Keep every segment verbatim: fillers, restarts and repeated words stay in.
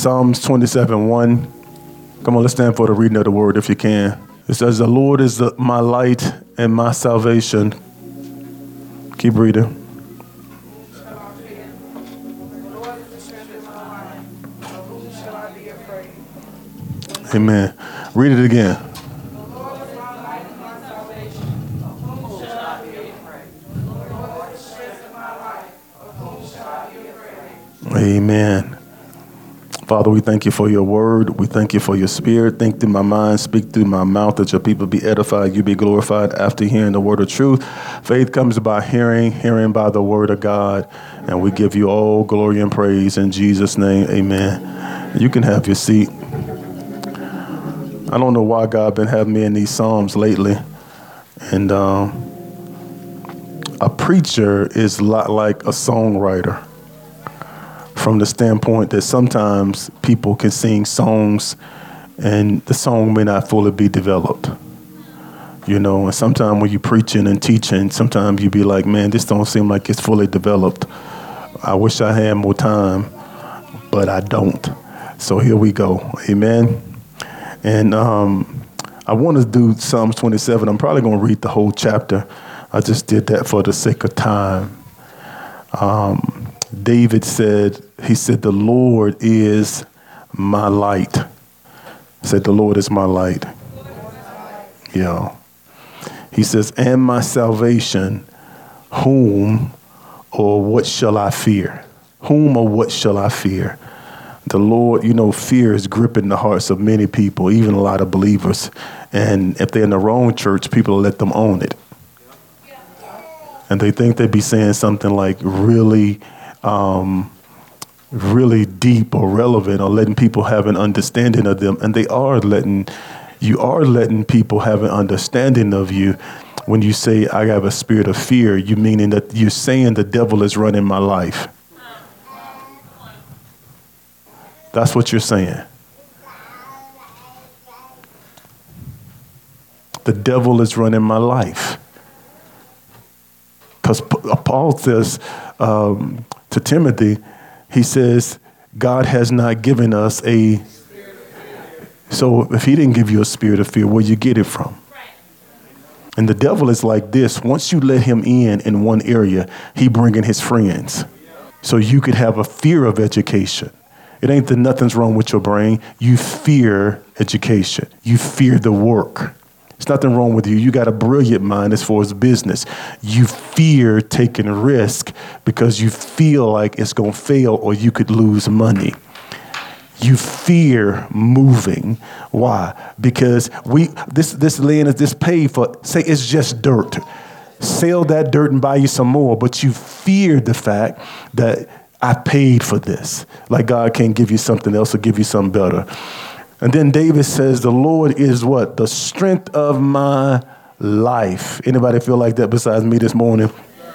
Psalms twenty-seven one. Come on, let's stand for the reading of the word if you can. It says, the Lord is the, my light and my salvation. Keep reading. Amen. Read it again. Amen. Father, we thank you for your word. We thank you for your spirit. Think through my mind, speak through my mouth, that your people be edified, you be glorified after hearing the word of truth. Faith comes by hearing, hearing by the word of God. And we give you all glory and praise in Jesus' name. Amen. You can have your seat. I don't know why God been having me in these Psalms lately. And um, a preacher is a lot like a songwriter, from the standpoint that sometimes people can sing songs and the song may not fully be developed. You know, and sometimes when you're preaching and teaching, sometimes you be like, man, this don't seem like it's fully developed. I wish I had more time, but I don't. So here we go. Amen. And um, I want to do Psalms twenty-seven. I'm probably going to read the whole chapter. I just did that for the sake of time. Um, David said, he said, the Lord is my light. He said, the Lord is my light. Yeah. He says, and my salvation, whom or what shall I fear? Whom or what shall I fear? The Lord, you know, fear is gripping the hearts of many people, even a lot of believers. And if they're in the wrong church, people let them own it. And they think they'd be saying something like really Um, really deep or relevant, or letting people have an understanding of them. And they are letting, you are letting people have an understanding of you. When you say, I have a spirit of fear, you meaning that you're saying the devil is running my life. That's what you're saying. The devil is running my life. Because Paul says, um, to Timothy, he says, God has not given us a, so if he didn't give you a spirit of fear, where you get it from? And the devil is like this. Once you let him in in one area, he bringing his friends. So you could have a fear of education. It ain't that nothing's wrong with your brain. You fear education. You fear the work. There's nothing wrong with you. You got a brilliant mind as far as business. You fear taking a risk because you feel like it's going to fail or you could lose money. You fear moving. Why? Because we this this land is this paid for. Say it's just dirt. Sell that dirt and buy you some more. But you fear the fact that I paid for this. Like God can't give you something else or give you something better. And then David says, the Lord is what? The strength of my life. Anybody feel like that besides me this morning?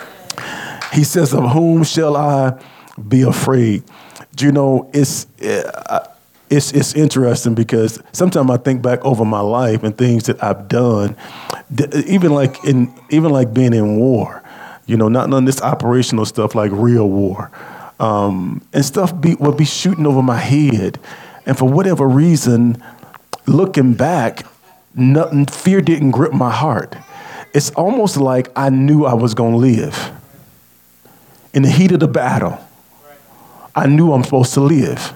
He says, of whom shall I be afraid? Do you know, it's, it's, it's interesting because sometimes I think back over my life and things that I've done, even like in, even like being in war, you know, not none of this operational stuff like real war, um, and stuff be, would be shooting over my head. And for whatever reason, looking back, nothing, fear didn't grip my heart. It's almost like I knew I was going to live. In the heat of the battle, I knew I'm supposed to live.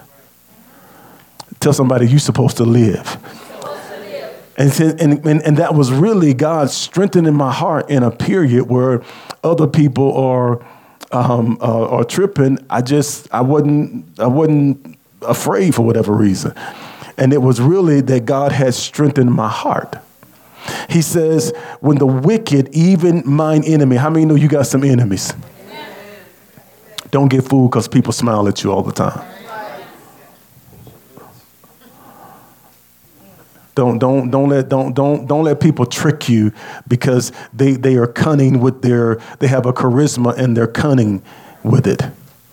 Tell somebody you're supposed to live. And, and, and, and that was really God strengthening my heart in a period where other people are, um, uh, are tripping. I just, I wasn't, I wasn't, afraid for whatever reason. And it was really that God had strengthened my heart. He says, when the wicked, even mine enemy, how many know you got some enemies? Amen. Don't get fooled because people smile at you all the time. Don't don't don't let don't don't don't let people trick you because they, they are cunning with their they have a charisma and they're cunning with it.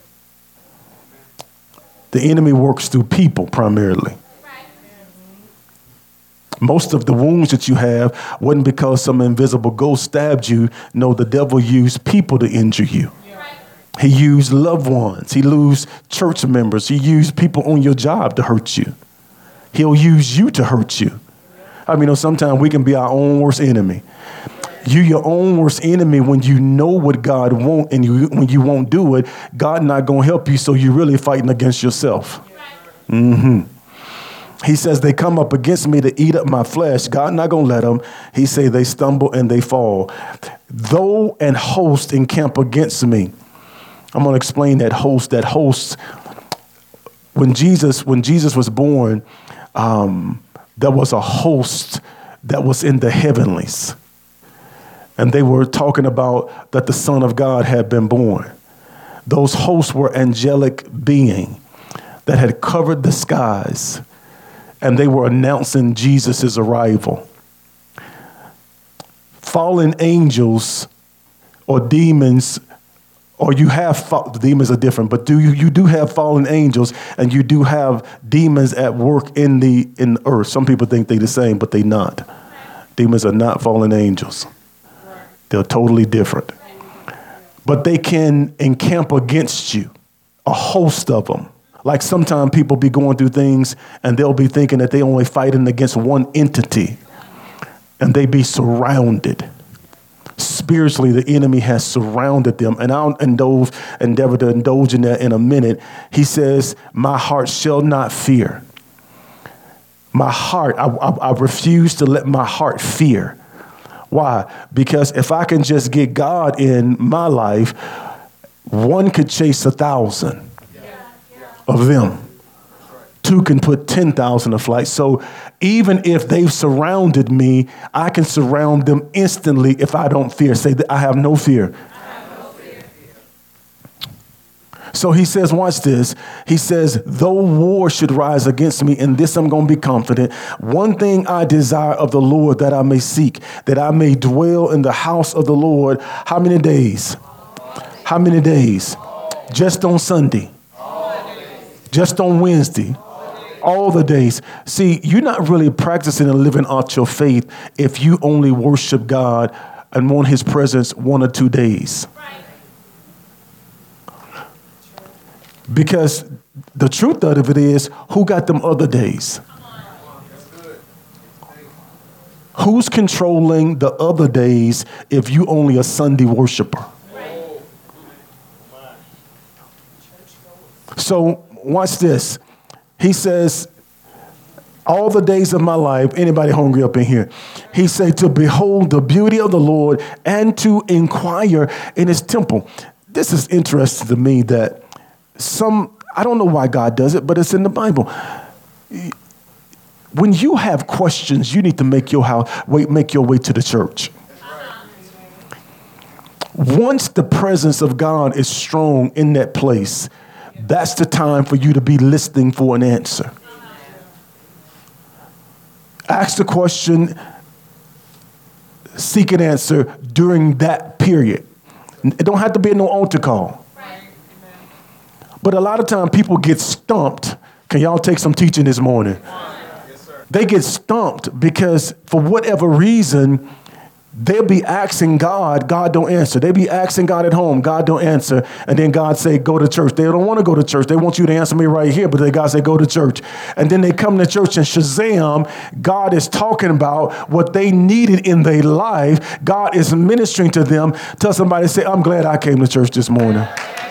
The enemy works through people primarily. Most of the wounds that you have wasn't because some invisible ghost stabbed you. No, the devil used people to injure you. He used loved ones. He used church members. He used people on your job to hurt you. He'll use you to hurt you. I mean, you know, sometimes we can be our own worst enemy. You your own worst enemy when you know what God wants, and you, when you won't do it, God not going to help you, so you're really fighting against yourself. Mm-hmm. He says they come up against me to eat up my flesh. God not going to let them. He say they stumble and they fall. Though an host encamp against me. I'm going to explain that host. That host, when Jesus, when Jesus was born, um, there was a host that was in the heavenlies. And they were talking about that the Son of God had been born. Those hosts were angelic beings that had covered the skies, and they were announcing Jesus' arrival. Fallen angels or demons, or you have, fa- demons are different, but do you, you do have fallen angels, and you do have demons at work in the, in the earth. Some people think they're the same, but they're not. Demons are not fallen angels. They're totally different. But they can encamp against you, a host of them. Like sometimes people be going through things and they'll be thinking that they only fighting against one entity, and they be surrounded. Spiritually, the enemy has surrounded them. And I'll indulge, endeavor to indulge in that in a minute. He says, my heart shall not fear. My heart, I, I, I refuse to let my heart fear. Why? Because if I can just get God in my life, one could chase a thousand of them. Two can put ten thousand to flight. So even if they've surrounded me, I can surround them instantly if I don't fear. Say that I have no fear. So he says, watch this. He says, though war should rise against me, in this I'm going to be confident. One thing I desire of the Lord that I may seek, that I may dwell in the house of the Lord. How many days? How many days? Just on Sunday. Just on Wednesday. All the days. See, you're not really practicing and living out your faith if you only worship God and want his presence one or two days. Because the truth of it is, who got them other days? Who's controlling the other days if you only a Sunday worshiper? So watch this. He says, all the days of my life, anybody hungry up in here? He said, to behold the beauty of the Lord and to inquire in his temple. This is interesting to me that Some, I don't know why God does it, but it's in the Bible. When you have questions, you need to make your house, wait, make your way to the church. Once the presence of God is strong in that place, that's the time for you to be listening for an answer. Ask the question, seek an answer during that period. It don't have to be no altar call. But a lot of time people get stumped. Can y'all take some teaching this morning? Yes, sir. They get stumped because for whatever reason, they'll be asking God, God don't answer. They'll be asking God at home, God don't answer. And then God say, go to church. They don't want to go to church. They want you to answer me right here, but then God say, go to church. And then they come to church and shazam, God is talking about what they needed in their life. God is ministering to them. Tell somebody, say, I'm glad I came to church this morning.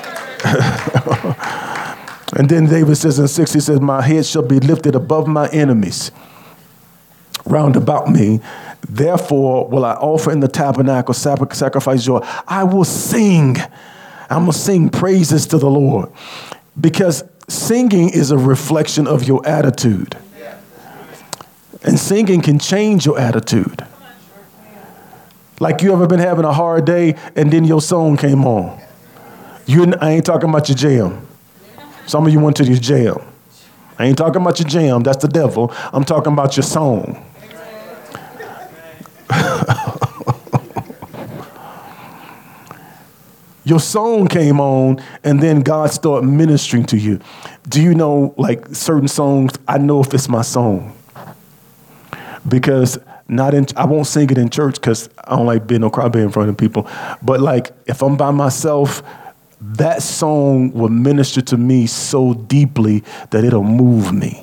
And then David says in six, he says, my head shall be lifted above my enemies round about me. Therefore will I offer in the tabernacle sacrifice joy. I will sing. I'm going to sing praises to the Lord, because singing is a reflection of your attitude. And singing can change your attitude. Like you ever been having a hard day and then your song came on. You, I ain't talking about your jam. Some of you went to your jam. I ain't talking about your jam. That's the devil. I'm talking about your song. Your song came on, and then God started ministering to you. Do you know, like certain songs, I know if it's my song. Because not in, I won't sing it in church because I don't like being no crybaby in front of people. But like if I'm by myself, that song will minister to me so deeply that it'll move me.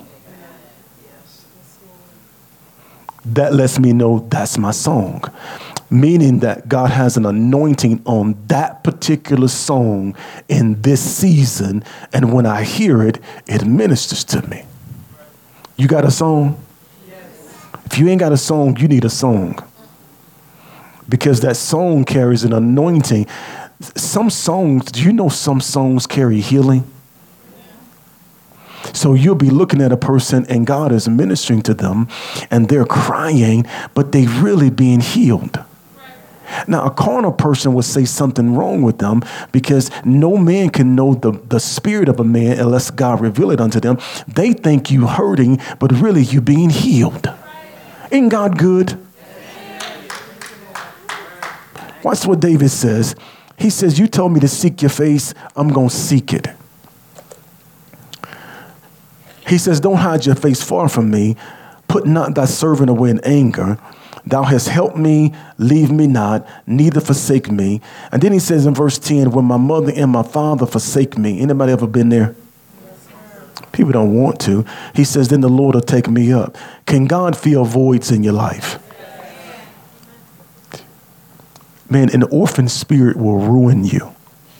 That lets me know that's my song. Meaning that God has an anointing on that particular song in this season. And when I hear it, it ministers to me. You got a song? Yes. If you ain't got a song, you need a song. Because that song carries an anointing. Some songs, do you know some songs carry healing? So you'll be looking at a person and God is ministering to them and they're crying, but they really being healed. Now, a carnal person would say something wrong with them because no man can know the, the spirit of a man unless God reveal it unto them. They think you hurting, but really you being healed. Ain't God good? Watch what David says. He says, you told me to seek your face. I'm going to seek it. He says, don't hide your face far from me. Put not thy servant away in anger. Thou hast helped me, leave me not, neither forsake me. And then he says in verse ten, when my mother and my father forsake me. Anybody ever been there? People don't want to. He says, then the Lord will take me up. Can God fill voids in your life? Man, an orphan spirit will ruin you.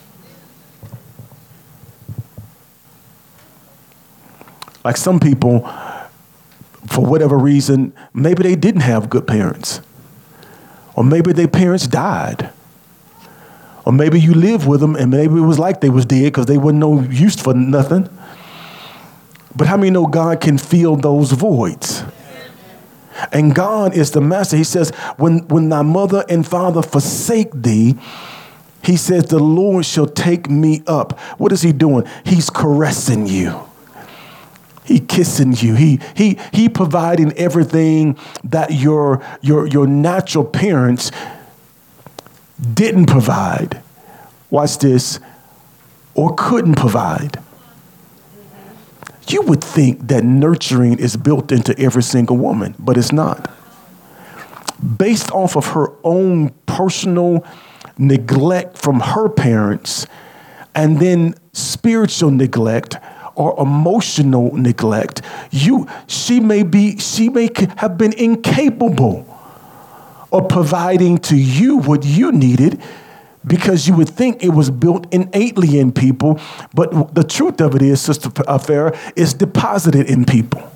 Like some people, for whatever reason, maybe they didn't have good parents. Or maybe their parents died. Or maybe you lived with them and maybe it was like they was dead because they wasn't no use for nothing. But how many know God can fill those voids? And God is the master. He says, when, when thy mother and father forsake thee, he says, the Lord shall take me up. What is he doing? He's caressing you. He kissing you. He he he providing everything that your your your natural parents didn't provide. Watch this, or couldn't provide. You would think that nurturing is built into every single woman, but it's not. Based off of her own personal neglect from her parents, and then spiritual neglect or emotional neglect, you she may be she may have been incapable of providing to you what you needed because you would think it was built innately in people, but the truth of it is, Sister Farah, it's deposited in people.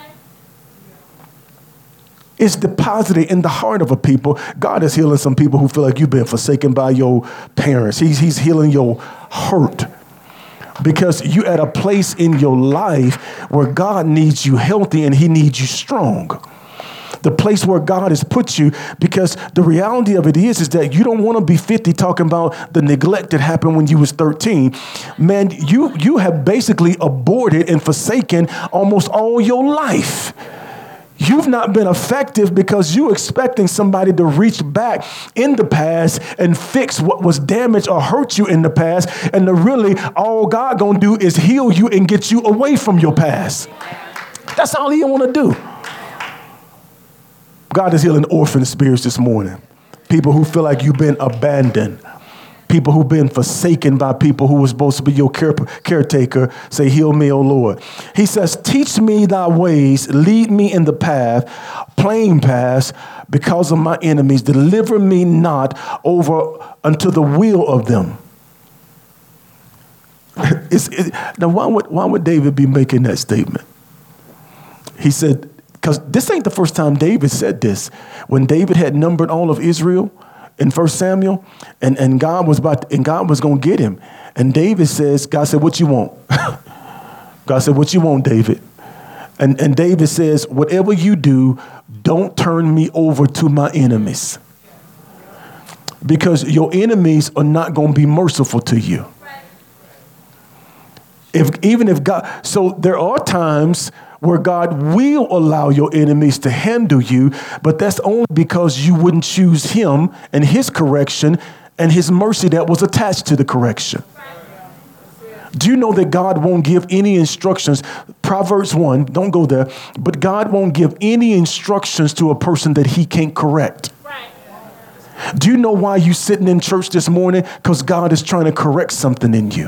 It's deposited in the heart of a people. God is healing some people who feel like you've been forsaken by your parents. He's he's healing your hurt. Because you're at a place in your life where God needs you healthy and he needs you strong. The place where God has put you, because the reality of it is, is that you don't want to be fifty talking about the neglect that happened when you was thirteen. Man, you, you have basically aborted and forsaken almost all your life. You've not been effective because you're expecting somebody to reach back in the past and fix what was damaged or hurt you in the past. And the really, all God gonna do is heal you and get you away from your past. That's all he want to do. God is healing orphan spirits this morning. People who feel like you've been abandoned. People who've been forsaken by people who were supposed to be your care, caretaker. Say, heal me, O Lord. He says, teach me thy ways, lead me in the path, plain paths, because of my enemies. Deliver me not over unto the will of them. it's, it, now, why would, why would David be making that statement? He said, because this ain't the first time David said this. When David had numbered all of Israel, in First Samuel, and, and God was about to, and God was going to get him. And David says, God said, what you want? God said, what you want, David? And, and David says, whatever you do, don't turn me over to my enemies. Because your enemies are not going to be merciful to you. If even if God, so there are times where God will allow your enemies to handle you, but that's only because you wouldn't choose him and his correction and his mercy that was attached to the correction. Do you know that God won't give any instructions? Proverbs one, don't go there, but God won't give any instructions to a person that he can't correct. Do you know why you sitting in church this morning? Because God is trying to correct something in you.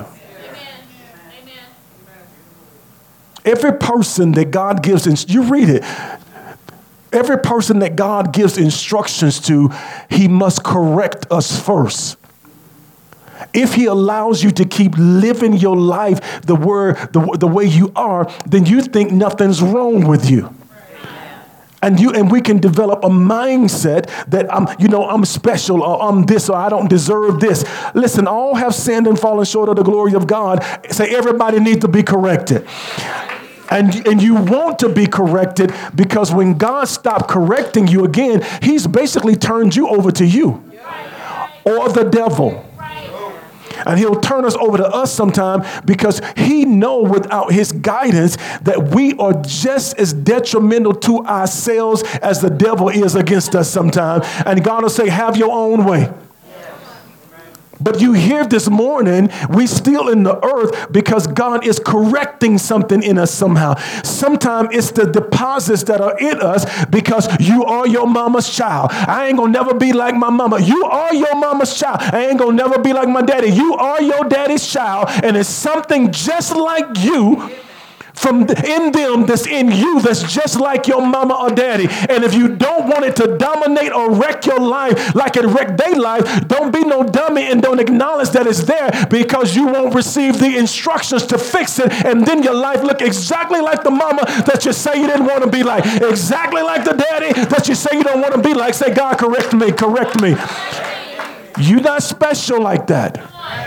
Every person that God gives, ins- you read it, every person that God gives instructions to, he must correct us first. If he allows you to keep living your life the, word, the, the way you are, then you think nothing's wrong with you. And you and we can develop a mindset that I'm, you know, I'm special or I'm this or I don't deserve this. Listen, all have sinned and fallen short of the glory of God. Say everybody needs to be corrected. And, and you want to be corrected because when God stopped correcting you again, he's basically turned you over to you or the devil. And he'll turn us over to us sometime because he know without his guidance that we are just as detrimental to ourselves as the devil is against us sometime. And God will say, have your own way. But you hear this morning, we still in the earth because God is correcting something in us somehow. Sometimes it's the deposits that are in us because you are your mama's child. I ain't gonna never be like my mama. You are your mama's child. I ain't gonna never be like my daddy. You are your daddy's child. And it's something just like you from in them that's in you that's just like your mama or daddy. And if you don't want it to dominate or wreck your life like it wrecked their life, don't be no dummy and don't acknowledge that it's there because you won't receive the instructions to fix it. And then your life look exactly like the mama that you say you didn't want to be like. Exactly like the daddy that you say you don't want to be like. Say, God, correct me, correct me. You're not special like that.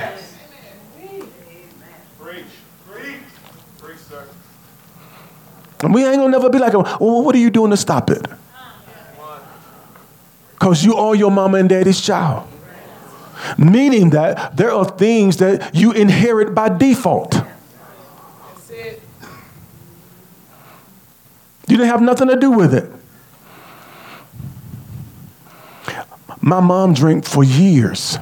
And we ain't gonna never be like, well, what are you doing to stop it? Because you are your mama and daddy's child. Meaning that there are things that you inherit by default. You didn't have nothing to do with it. My mom drank for years.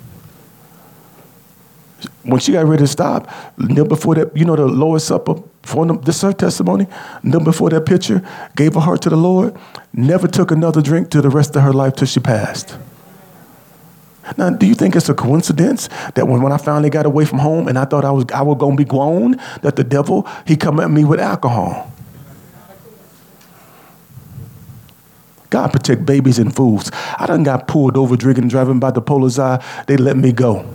When she got ready to stop, before that, you know, the Lord's Supper, for this her testimony, before that picture, gave her heart to the Lord, never took another drink till the rest of her life till she passed. Now, do you think it's a coincidence that when, when I finally got away from home and I thought I was I was going to be grown, that the devil, he come at me with alcohol? God protect babies and fools. I done got pulled over drinking and driving by the Polizei. They let me go.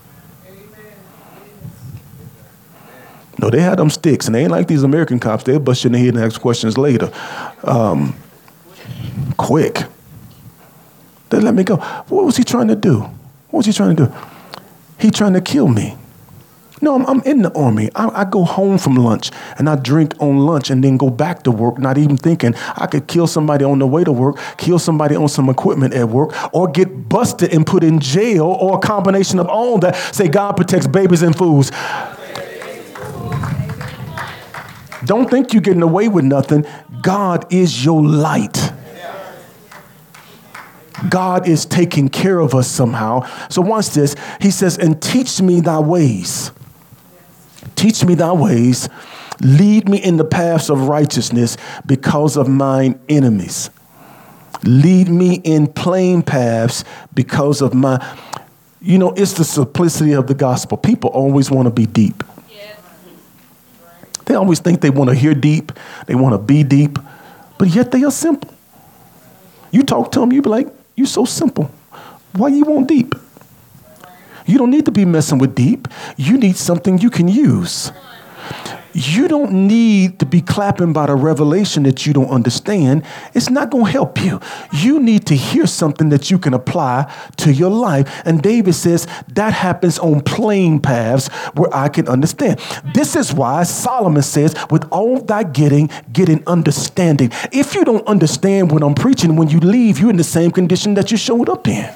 No, they had them sticks, and they ain't like these American cops. They'll bust you in the head and ask questions later. Um, quick. They let me go. What was he trying to do? What was he trying to do? He trying to kill me. No, I'm, I'm in the Army. I, I go home from lunch, and I drink on lunch and then go back to work, not even thinking I could kill somebody on the way to work, kill somebody on some equipment at work, or get busted and put in jail, or a combination of all that. Say, God protects babies and fools. Don't think you're getting away with nothing. God is your light. God is taking care of us somehow. So watch this. He says, and teach me thy ways. Teach me thy ways. Lead me in the paths of righteousness because of mine enemies. Lead me in plain paths because of my, you know, it's the simplicity of the gospel. People always want to be deep. They always think they want to hear deep. They want to be deep, but yet they are simple. You talk to them, you be like, you so simple. Why you want deep? You don't need to be messing with deep. You need something you can use. You don't need to be clapping by the revelation that you don't understand. It's not going to help you. You need to hear something that you can apply to your life. And David says that happens on plain paths where I can understand. This is why Solomon says, with all thy getting, get an understanding. If you don't understand what I'm preaching, when you leave, you're in the same condition that you showed up in.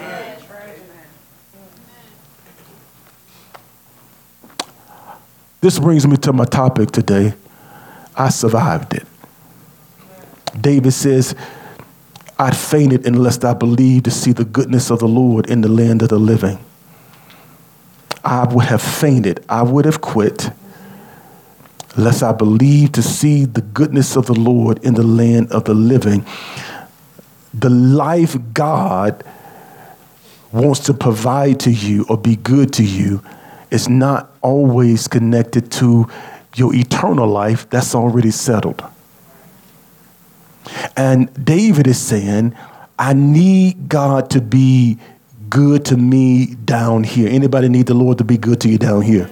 This brings me to my topic today. I survived it. David says, I fainted unless I believed to see the goodness of the Lord in the land of the living. I would have fainted. I would have quit unless I believed to see the goodness of the Lord in the land of the living. The life God wants to provide to you or be good to you is not always connected to your eternal life that's already settled. And David is saying, I need God to be good to me down here. Anybody need the Lord to be good to you down here?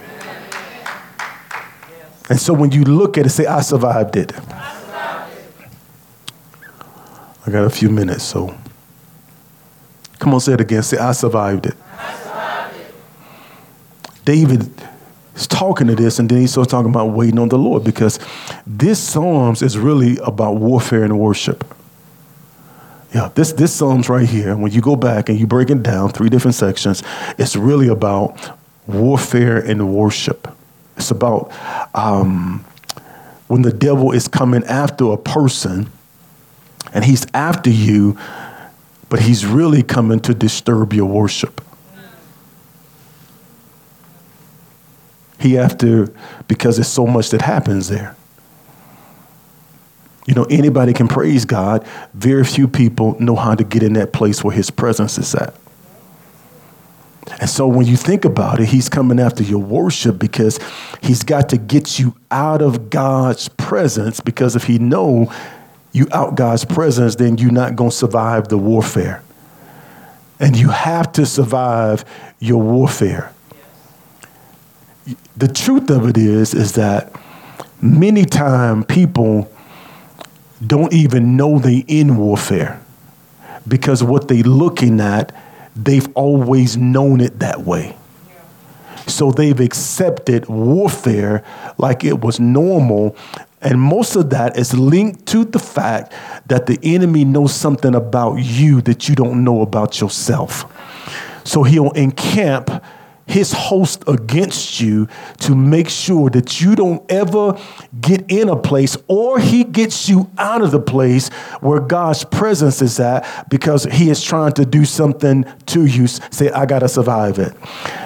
And so when you look at it, say, I survived it. I survived it. I got a few minutes, so come on, say it again. Say, I survived it. I survived it. David is talking to this, and then he starts talking about waiting on the Lord, because this Psalms is really about warfare and worship. Yeah, this, this Psalms right here, when you go back and you break it down, three different sections, it's really about warfare and worship. It's about um, when the devil is coming after a person and he's after you, but he's really coming to disturb your worship. He after, because there's so much that happens there. You know, anybody can praise God. Very few people know how to get in that place where his presence is at. And so when you think about it, he's coming after your worship because he's got to get you out of God's presence, because if he know you out God's presence, then you're not going to survive the warfare. And you have to survive your warfare. The truth of it is, is that many times people don't even know they in warfare, because what they looking at, they've always known it that way. So they've accepted warfare like it was normal. And most of that is linked to the fact that the enemy knows something about you that you don't know about yourself. So he'll encamp his host against you to make sure that you don't ever get in a place, or he gets you out of the place where God's presence is at, because he is trying to do something to you. Say, I got to survive it.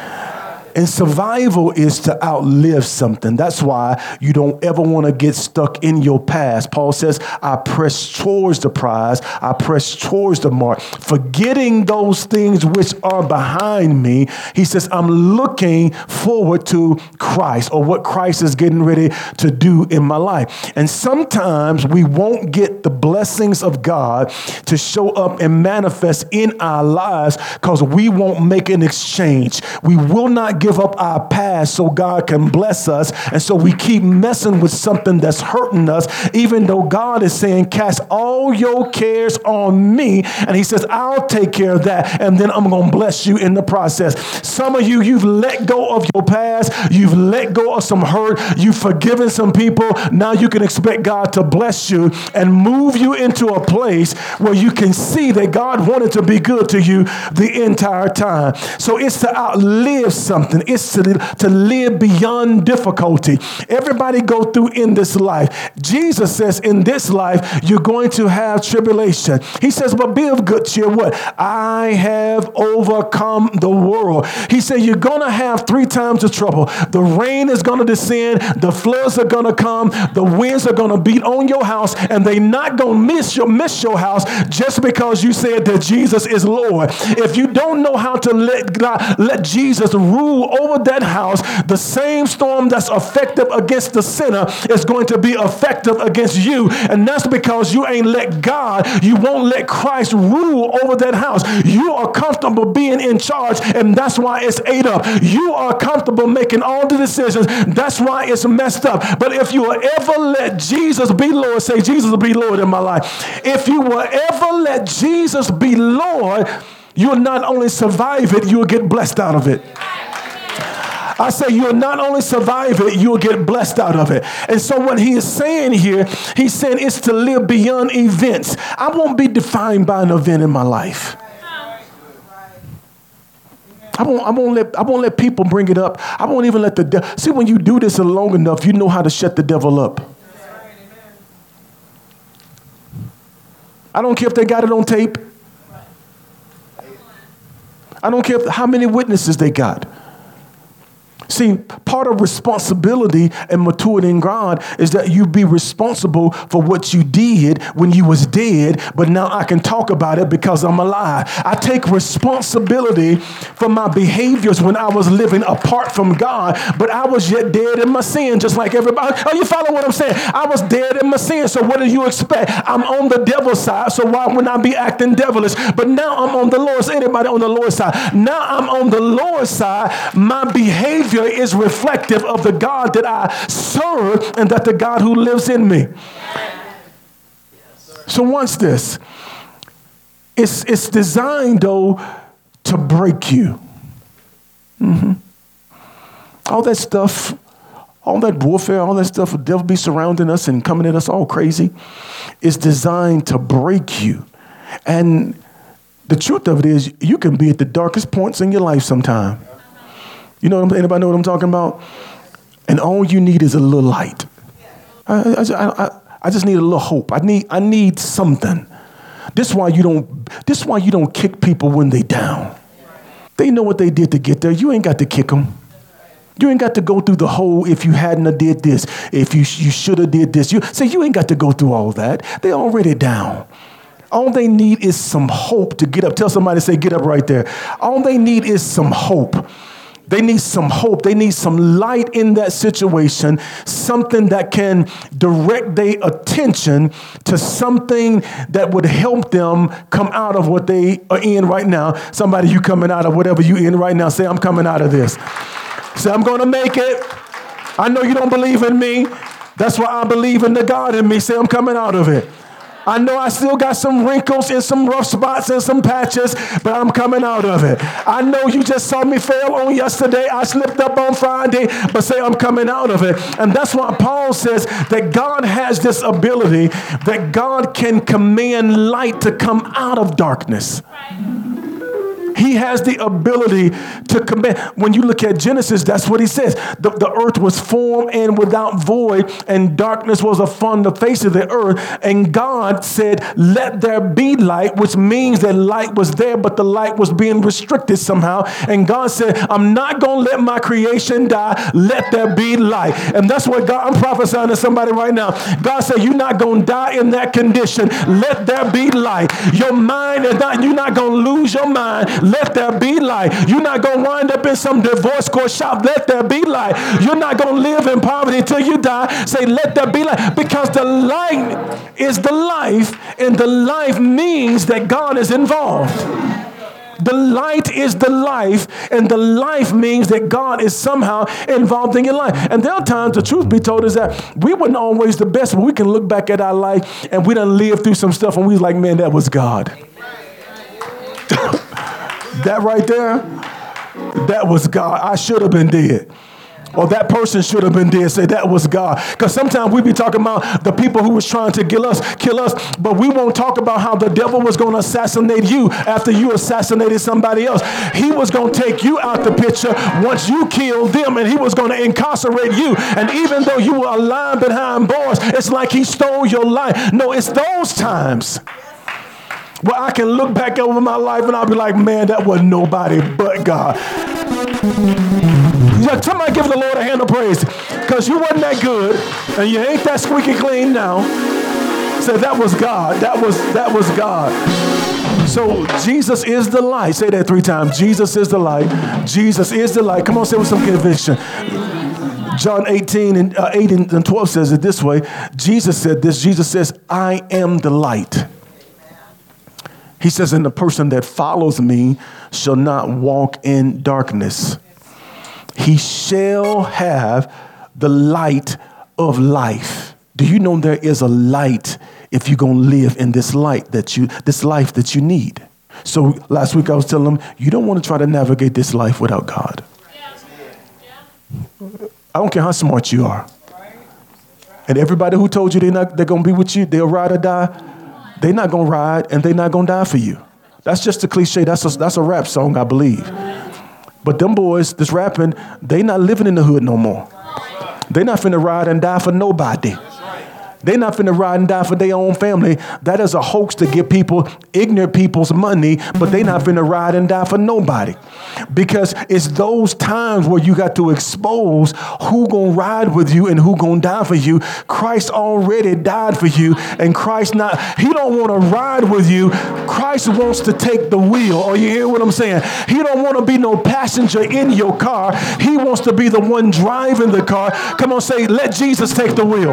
And survival is to outlive something. That's why you don't ever want to get stuck in your past. Paul says, I press towards the prize. I press towards the mark, forgetting those things which are behind me. He says, I'm looking forward to Christ, or what Christ is getting ready to do in my life. And sometimes we won't get the blessings of God to show up and manifest in our lives because we won't make an exchange. We will not give up our past so God can bless us. And so we keep messing with something that's hurting us, even though God is saying, cast all your cares on me. And he says, I'll take care of that. And then I'm going to bless you in the process. Some of you, you've let go of your past. You've let go of some hurt. You've forgiven some people. Now you can expect God to bless you and move you into a place where you can see that God wanted to be good to you the entire time. So it's to outlive something. It's to, to live beyond difficulty. Everybody go through in this life. Jesus says in this life, you're going to have tribulation. He says, but be of good cheer. What? I have overcome the world. He said, you're going to have three times the trouble. The rain is going to descend. The floods are going to come. The winds are going to beat on your house, and they're not going to miss your, miss your house just because you said that Jesus is Lord. If you don't know how to let God, let Jesus rule over that house, the same storm that's effective against the sinner is going to be effective against you. And that's because you ain't let God, you won't let Christ rule over that house. You are comfortable being in charge, and that's why it's ate up. You are comfortable making all the decisions. That's why it's messed up. But if you will ever let Jesus be Lord, say, Jesus will be Lord in my life. If you will ever let Jesus be Lord, you'll not only survive it, you'll get blessed out of it. I say you'll not only survive it, you'll get blessed out of it. And so what he is saying here, he's saying it's to live beyond events. I won't be defined by an event in my life. I won't, I won't let I won't let people bring it up. I won't even let the devil. See, when you do this long enough, you know how to shut the devil up. I don't care if they got it on tape. I don't care if, how many witnesses they got. See, part of responsibility and maturity in God is that you be responsible for what you did when you was dead, but now I can talk about it because I'm alive. I take responsibility for my behaviors when I was living apart from God, but I was yet dead in my sin, just like everybody. Oh, you follow what I'm saying? I was dead in my sin, so what do you expect? I'm on the devil's side, so why would I be acting devilish? But now I'm on the Lord's. Anybody on the Lord's side? Now I'm on the Lord's side. My behavior is reflective of the God that I serve and that the God who lives in me. So watch this. It's, it's designed, though, to break you. Mm-hmm. All that stuff, all that warfare, all that stuff, the devil be surrounding us and coming at us all crazy, is designed to break you. And the truth of it is, you can be at the darkest points in your life sometime. You know, anybody know what I'm talking about? And all you need is a little light. I, I, I, I just need a little hope. I need, I need something. This is why you don't. This is why you don't kick people when they down. They know what they did to get there. You ain't got to kick them. You ain't got to go through the whole. If you hadn't have did this, if you you should have did this. You say you ain't got to go through all that. They already down. All they need is some hope to get up. Tell somebody, say, get up right there. All they need is some hope. They need some hope. They need some light in that situation, something that can direct their attention to something that would help them come out of what they are in right now. Somebody, you coming out of whatever you in right now, say, I'm coming out of this. Say, I'm going to make it. I know you don't believe in me. That's why I believe in the God in me. Say, I'm coming out of it. I know I still got some wrinkles and some rough spots and some patches, but I'm coming out of it. I know you just saw me fail on yesterday. I slipped up on Friday, but say I'm coming out of it. And that's why Paul says that God has this ability, that God can command light to come out of darkness. He has the ability to command. When you look at Genesis, that's what he says. The, the earth was formed and without void, and darkness was upon the face of the earth. And God said, let there be light, which means that light was there, but the light was being restricted somehow. And God said, I'm not going to let my creation die. Let there be light. And that's what God, I'm prophesying to somebody right now. God said, you're not going to die in that condition. Let there be light. Your mind is not, you're not going to lose your mind. Let there be light. You're not going to wind up in some divorce court shop. Let there be light. You're not going to live in poverty until you die. Say, let there be light. Because the light is the life, and the life means that God is involved. The light is the life, and the life means that God is somehow involved in your life. And there are times, the truth be told, is that we weren't always the best, but we can look back at our life and we done lived through some stuff and we was like, man, that was God. That right there, that was God. I should have been dead. Or that person should have been dead. Say, that was God. Because sometimes we be talking about the people who was trying to kill us, kill us, but we won't talk about how the devil was going to assassinate you after you assassinated somebody else. He was going to take you out the picture once you killed them, and he was going to incarcerate you. And even though you were alive behind bars, it's like he stole your life. No, it's those times where I can look back over my life and I'll be like, man, that wasn't nobody but God. Yeah, somebody give the Lord a hand of praise, because you wasn't that good and you ain't that squeaky clean now. Say, that was God. That was that was God. So Jesus is the light. Say that three times. Jesus is the light. Jesus is the light. Come on, say it with some conviction. John eighteen and uh, eight and twelve says it this way. Jesus said this. Jesus says, I am the light. He says, and the person that follows me shall not walk in darkness. He shall have the light of life. Do you know there is a light if you're going to live in this light that you, this life that you need? So last week I was telling them, you don't want to try to navigate this life without God. I don't care how smart you are. And everybody who told you they're not, they're going to be with you, they'll ride or die, they're not going to ride and they're not going to die for you. That's just a cliche. That's a, that's a rap song, I believe. But them boys that's rapping, they not living in the hood no more. They not finna ride and die for nobody. They're not finna ride and die for their own family. That is a hoax to give people, ignorant people's money, but they not finna ride and die for nobody. Because it's those times where you got to expose who gonna ride with you and who gonna die for you. Christ already died for you, and Christ not, he don't wanna ride with you. Christ wants to take the wheel. Are you hear what I'm saying? He don't wanna be no passenger in your car. He wants to be the one driving the car. Come on, say, let Jesus take the wheel.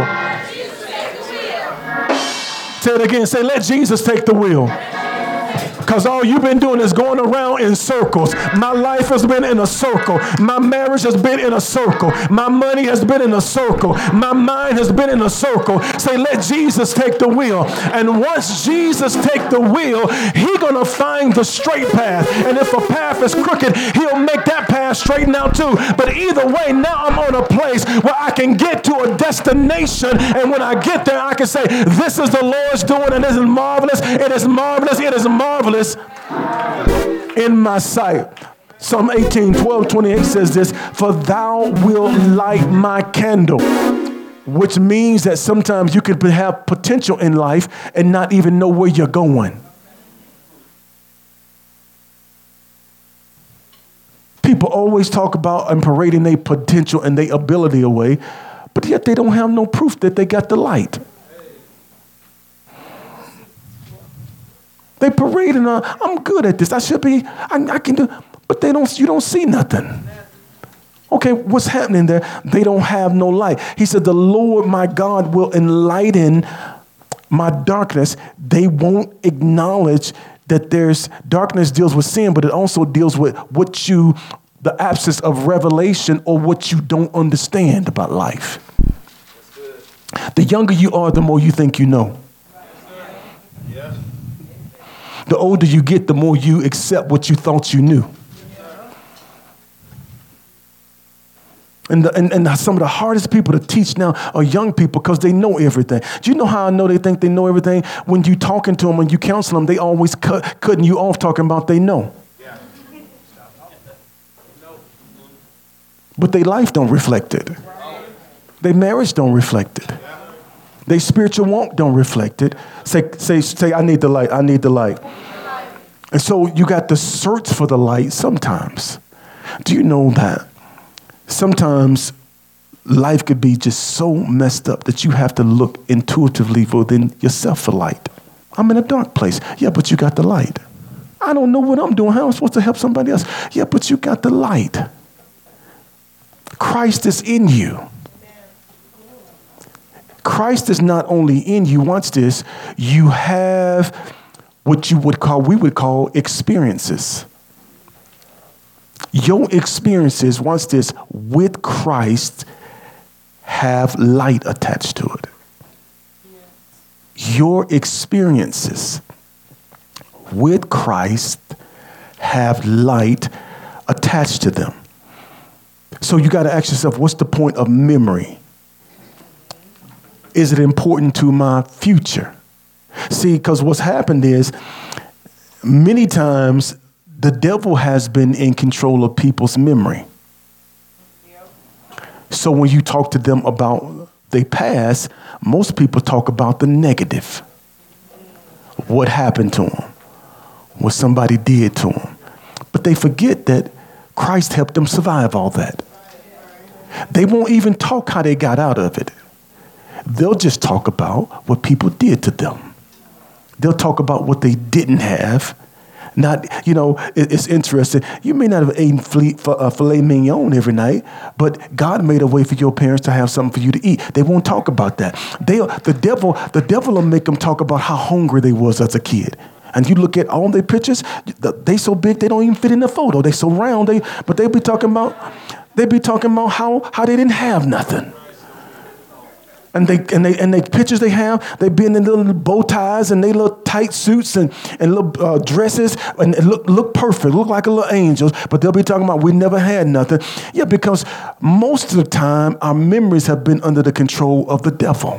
Say it again. Say, let Jesus take the wheel. Because all you've been doing is going around in circles. My life has been in a circle. My marriage has been in a circle. My money has been in a circle. My mind has been in a circle. Say, let Jesus take the wheel. And once Jesus take the wheel, He's going to find the straight path. And if a path is crooked, He'll make that path straighten out too. But either way, now I'm on a place where I can get to a destination. And when I get there, I can say, this is the Lord's doing, and this is marvelous. It is marvelous. It is marvelous in my sight. Psalm eighteen, twelve, twenty-eight says this, for thou wilt light my candle, which means that sometimes you could have potential in life and not even know where you're going. People always talk about and parading their potential and their ability away, but yet they don't have no proof that they got the light. They parading on, I'm good at this. I should be, I, I can do, but they don't, you don't see nothing. Okay, what's happening there? They don't have no light. He said, the Lord my God will enlighten my darkness. They won't acknowledge that there's, darkness deals with sin, but it also deals with what you, the absence of revelation or what you don't understand about life. The younger you are, the more you think you know. The older you get, the more you accept what you thought you knew. And, the, and, and some of the hardest people to teach now are young people because they know everything. Do you know how I know they think they know everything? When you talking to them, when you counsel them, they always cut, cutting you off talking about they know. But their life don't reflect it. Their marriage don't reflect it. Their spiritual walk don't reflect it. Say, say, say, I need the light. I need the light. And so you got to search for the light sometimes. Do you know that sometimes life could be just so messed up that you have to look intuitively within yourself for light? I'm in a dark place. Yeah, but you got the light. I don't know what I'm doing. How am I supposed to help somebody else? Yeah, but you got the light. Christ is in you. Christ is not only in you, watch this, you have what you would call, we would call experiences. Your experiences, watch this, with Christ have light attached to it. Your experiences with Christ have light attached to them. So you got to ask yourself, what's the point of memory? Is it important to my future? See, because what's happened is many times the devil has been in control of people's memory. So when you talk to them about their past, most people talk about the negative. What happened to them? What somebody did to them. But they forget that Christ helped them survive all that. They won't even talk how they got out of it. They'll just talk about what people did to them. They'll talk about what they didn't have. Not, you know, it, it's interesting. You may not have eaten filet, uh, filet mignon every night, but God made a way for your parents to have something for you to eat. They won't talk about that. They, the devil, the devil will make them talk about how hungry they was as a kid. And you look at all their pictures, they so big they don't even fit in the photo. They so round, they but they be talking about, they be talking about how how they didn't have nothing. And they and they and they pictures they have, they be in their little bow ties and they little tight suits and, and little uh, dresses and look look perfect, look like a little angels, but they'll be talking about we never had nothing. Yeah, because most of the time our memories have been under the control of the devil.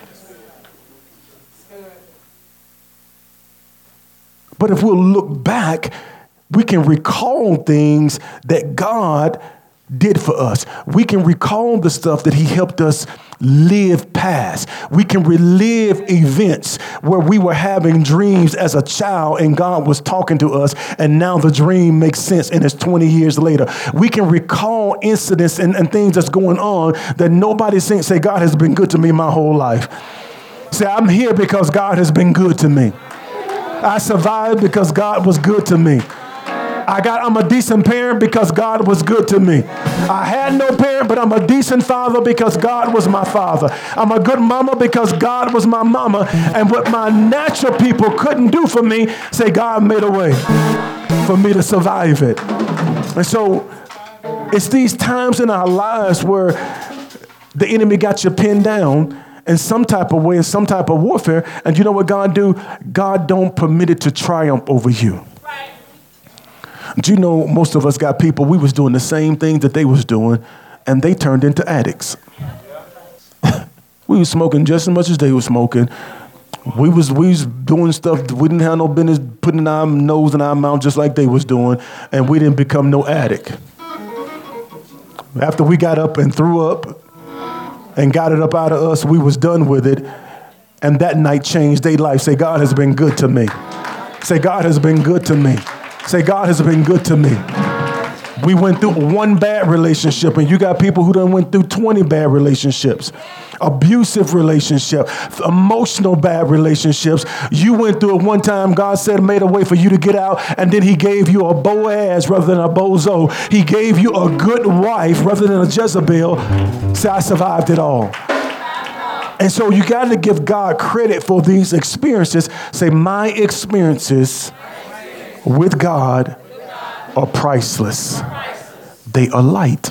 But if we'll look back, we can recall things that God did for us. We can recall the stuff that he helped us live past. We can relive events where we were having dreams as a child and God was talking to us, and now the dream makes sense and it's twenty years later. We can recall incidents and, and things that's going on that nobody's saying, say, God has been good to me my whole life. Say, I'm here because God has been good to me. I survived because God was good to me. I got, I'm a decent parent because God was good to me. I had no parent, but I'm a decent father because God was my father. I'm a good mama because God was my mama. And what my natural people couldn't do for me, say God made a way for me to survive it. And so it's these times in our lives where the enemy got you pinned down in some type of way, in some type of warfare. And you know what God do? God don't permit it to triumph over you. Do you know most of us got people, we was doing the same thing that they was doing, and they turned into addicts. We was smoking just as much as they was smoking. We was we was doing stuff that we didn't have no business putting in our nose and our mouth just like they was doing, and we didn't become no addict. After we got up and threw up and got it up out of us, we was done with it, and that night changed their life. Say, God has been good to me. Say, God has been good to me. Say, God has been good to me. We went through one bad relationship, and you got people who done went through twenty bad relationships, abusive relationship, emotional bad relationships. You went through it one time. God said, made a way for you to get out, and then he gave you a Boaz rather than a bozo. He gave you a good wife rather than a Jezebel. Say, I survived it all. And so you got to give God credit for these experiences. Say, my experiences with God are priceless. They are light.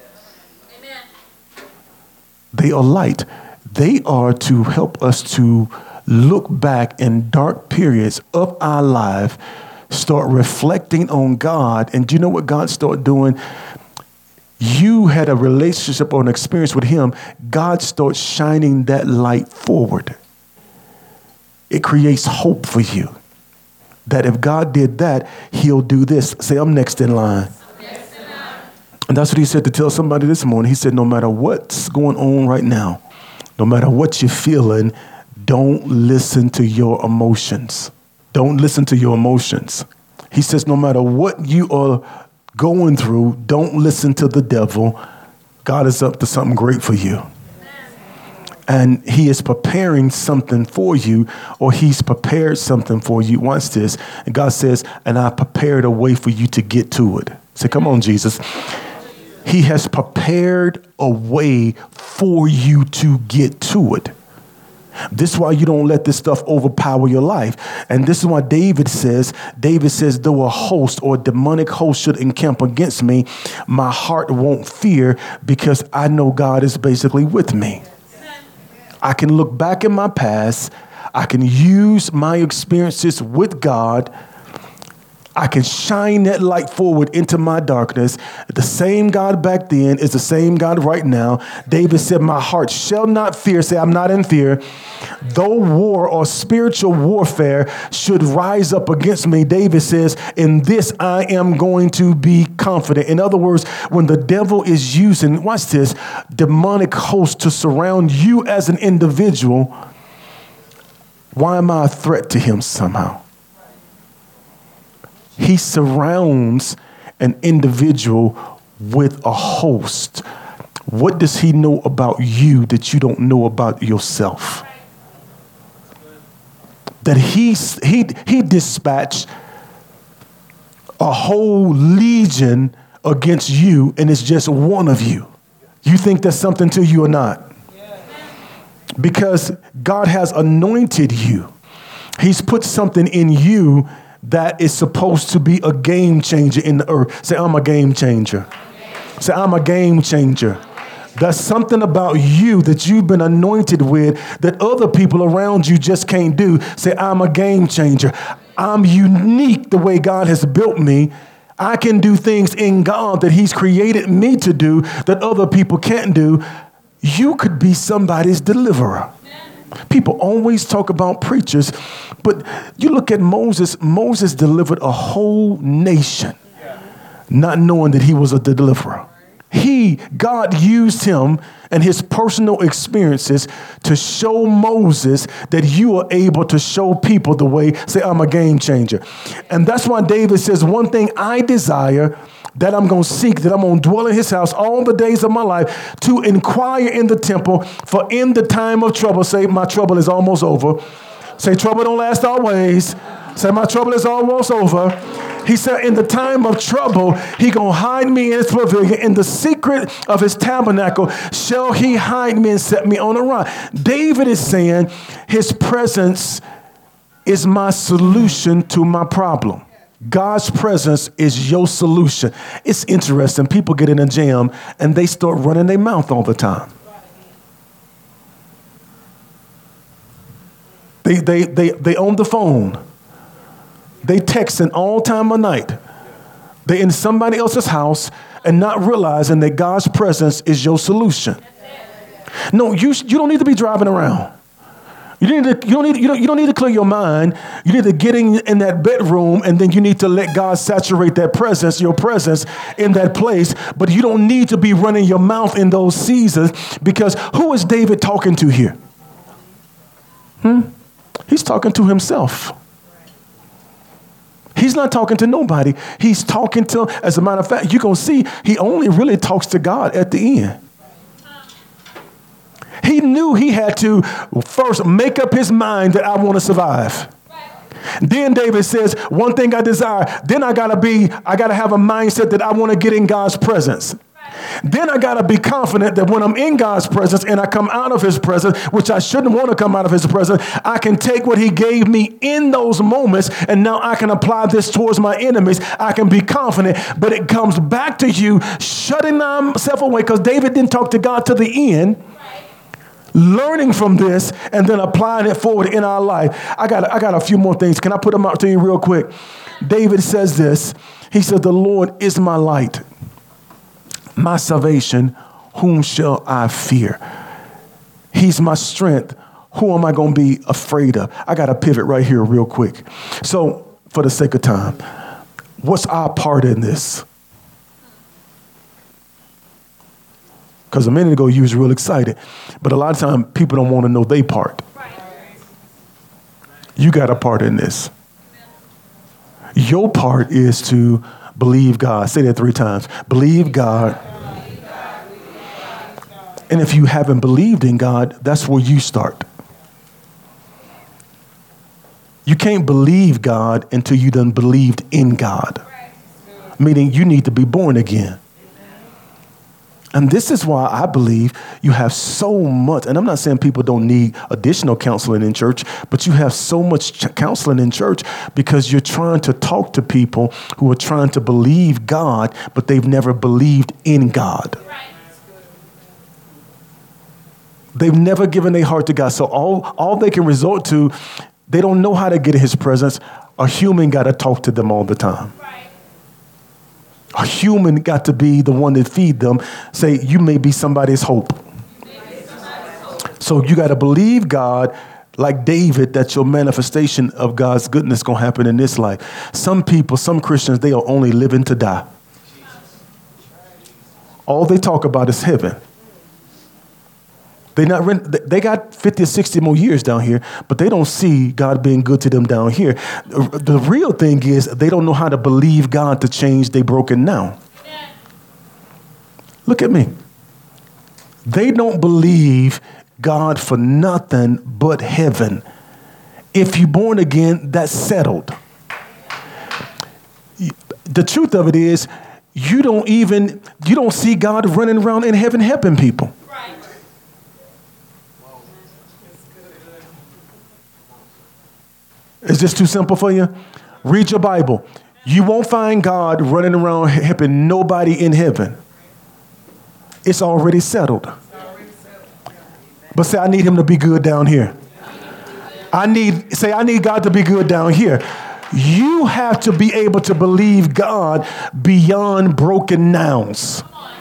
They are light. They are to help us to look back in dark periods of our life, start reflecting on God. And do you know what God started doing? You had a relationship or an experience with him. God starts shining that light forward. It creates hope for you. That if God did that, he'll do this. Say, I'm next in line. Next in line. And that's what he said to tell somebody this morning. He said, no matter what's going on right now, no matter what you're feeling, don't listen to your emotions. Don't listen to your emotions. He says, no matter what you are going through, don't listen to the devil. God is up to something great for you. And he is preparing something for you, or he's prepared something for you. Watch this. And God says, and I prepared a way for you to get to it. Say, come on, Jesus. He has prepared a way for you to get to it. This is why you don't let this stuff overpower your life. And this is why David says, David says, though a host or a demonic host should encamp against me, my heart won't fear because I know God is basically with me. I can look back in my past. I can use my experiences with God. I can shine that light forward into my darkness. The same God back then is the same God right now. David said, my heart shall not fear. Say, I'm not in fear. Though war or spiritual warfare should rise up against me, David says, in this I am going to be confident. In other words, when the devil is using, watch this, demonic hosts to surround you as an individual, why am I a threat to him somehow? He surrounds an individual with a host. What does he know about you that you don't know about yourself? That he, he, he dispatched a whole legion against you, and it's just one of you. You think that's something to you or not? Because God has anointed you. He's put something in you that is supposed to be a game changer in the earth. Say, I'm a game changer. Say, I'm a game changer. There's something about you that you've been anointed with that other people around you just can't do. Say, I'm a game changer. I'm unique the way God has built me. I can do things in God that he's created me to do that other people can't do. You could be somebody's deliverer. People always talk about preachers, but you look at Moses. Moses delivered a whole nation, not knowing that he was a deliverer. He, God used him and his personal experiences to show Moses that you are able to show people the way, say, I'm a game changer. And that's why David says, one thing I desire that I'm going to seek, that I'm going to dwell in his house all the days of my life, to inquire in the temple, for in the time of trouble, say, my trouble is almost over. Say, trouble don't last always. Say, my trouble is almost over. He said, in the time of trouble, he going to hide me in his pavilion. In the secret of his tabernacle shall he hide me and set me on a rock. David is saying his presence is my solution to my problem. God's presence is your solution. It's interesting. People get in a jam and they start running their mouth all the time. They, they, they, they on the phone. They texting all time of night. They in somebody else's house and not realizing that God's presence is your solution. No, you, you don't need to be driving around. You need to, you don't need, you don't, you don't need to clear your mind. You need to get in, in that bedroom, and then you need to let God saturate that presence, your presence in that place. But you don't need to be running your mouth in those seasons, because who is David talking to here? Hmm? He's talking to himself. He's not talking to nobody. He's talking to, as a matter of fact, you're going to see he only really talks to God at the end. He knew he had to first make up his mind that I want to survive. Then David says, one thing I desire, then I got to be, I got to have a mindset that I want to get in God's presence. Then I got to be confident that when I'm in God's presence and I come out of his presence, which I shouldn't want to come out of his presence, I can take what he gave me in those moments, and now I can apply this towards my enemies. I can be confident, but it comes back to you shutting myself away, because David didn't talk to God to the end. Learning from this and then applying it forward in our life. I got, I got a few more things. Can I put them out to you real quick? David says this. He said, the Lord is my light, my salvation. Whom shall I fear? He's my strength. Who am I going to be afraid of? I got to pivot right here real quick. So for the sake of time, what's our part in this? Because a minute ago, you was real excited. But a lot of times, people don't want to know their part. You got a part in this. Your part is to believe God. Say that three times. Believe God. And if you haven't believed in God, that's where you start. You can't believe God until you done believed in God. Meaning you need to be born again. And this is why I believe you have so much, and I'm not saying people don't need additional counseling in church, but you have so much ch- counseling in church because you're trying to talk to people who are trying to believe God, but they've never believed in God. Right. They've never given their heart to God. So all, all they can resort to, they don't know how to get in his presence. A human got to talk to them all the time. Right. A human got to be the one that feed them. Say, you may be somebody's hope. Somebody's hope. So you got to believe God like David that your manifestation of God's goodness going to happen in this life. Some people, some Christians, they are only living to die. All they talk about is heaven. They not they got fifty or sixty more years down here, but they don't see God being good to them down here. The real thing is they don't know how to believe God to change they broken now. Look at me. They don't believe God for nothing but heaven. If you're born again, that's settled. The truth of it is, you don't even, you don't see God running around in heaven helping people. It's just too simple for you? Read your Bible. You won't find God running around helping nobody in heaven. It's already settled. But say, I need him to be good down here. I need, say, I need God to be good down here. You have to be able to believe God beyond broken nouns.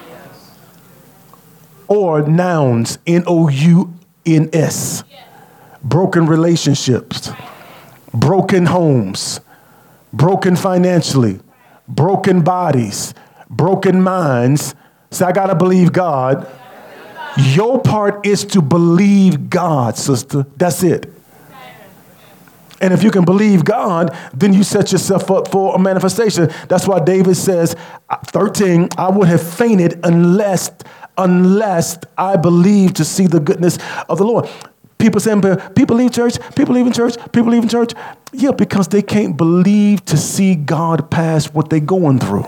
Or nouns, N O U N S. Broken relationships. Broken homes, broken financially, broken bodies, broken minds, So I got to believe God. Your part is to believe God, sister. That's it. And if you can believe God, then you set yourself up for a manifestation. That's why David says, thirteen, I would have fainted unless, unless I believed to see the goodness of the Lord. People saying, people leave church, people leave in church, people leave in church. Yeah, because they can't believe to see God past what they're going through.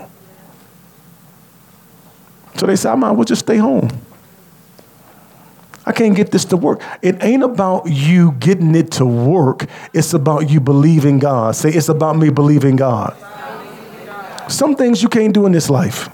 So they say, I might as well just stay home. I can't get this to work. It ain't about you getting it to work. It's about you believing God. Say, it's about me believing God. Some things you can't do in this life.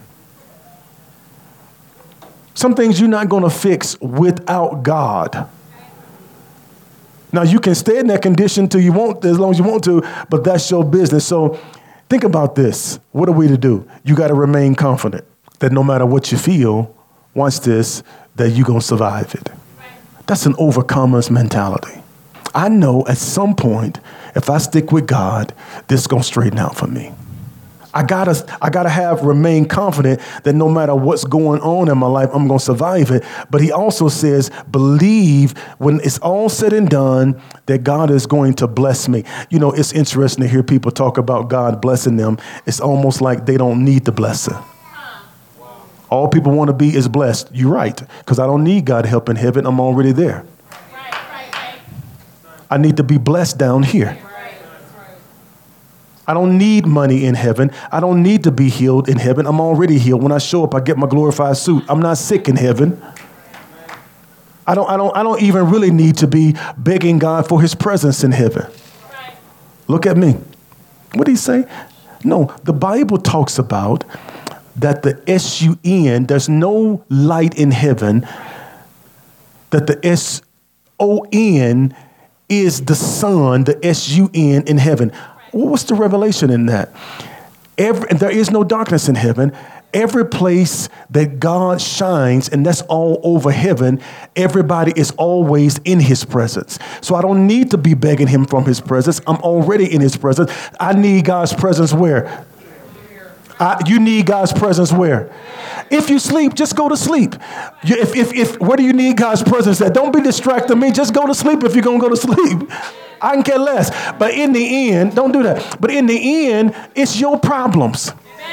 Some things you're not going to fix without God. Now, you can stay in that condition till you want, as long as you want to, but that's your business. So think about this. What are we to do? You got to remain confident that no matter what you feel, watch this, that you're going to survive it. That's an overcomer's mentality. I know at some point, if I stick with God, this is going to straighten out for me. I gotta, I gotta have remain confident that no matter what's going on in my life, I'm going to survive it. But he also says, believe when it's all said and done that God is going to bless me. You know, it's interesting to hear people talk about God blessing them. It's almost like they don't need the blessing. All people want to be is blessed. You're right, because I don't need God help in heaven. I'm already there. Right, right, right. I need to be blessed down here. Right. I don't need money in heaven. I don't need to be healed in heaven. I'm already healed. When I show up, I get my glorified suit. I'm not sick in heaven. I don't, I don't, I don't even really need to be begging God for his presence in heaven. Right. Look at me. What did he say? No, the Bible talks about that the S U N, there's no light in heaven, that the S O N is the sun, the S U N in heaven. What's the revelation in that? Every, there is no darkness in heaven. Every place that God shines, and that's all over heaven, everybody is always in his presence. So I don't need to be begging him from his presence. I'm already in his presence. I need God's presence where? I, you need God's presence where? If you sleep, just go to sleep. You, if, if, if, where do you need God's presence at? Don't be distracting me. Just go to sleep if you're going to go to sleep. I can care less. But in the end, don't do that. But in the end, it's your problems.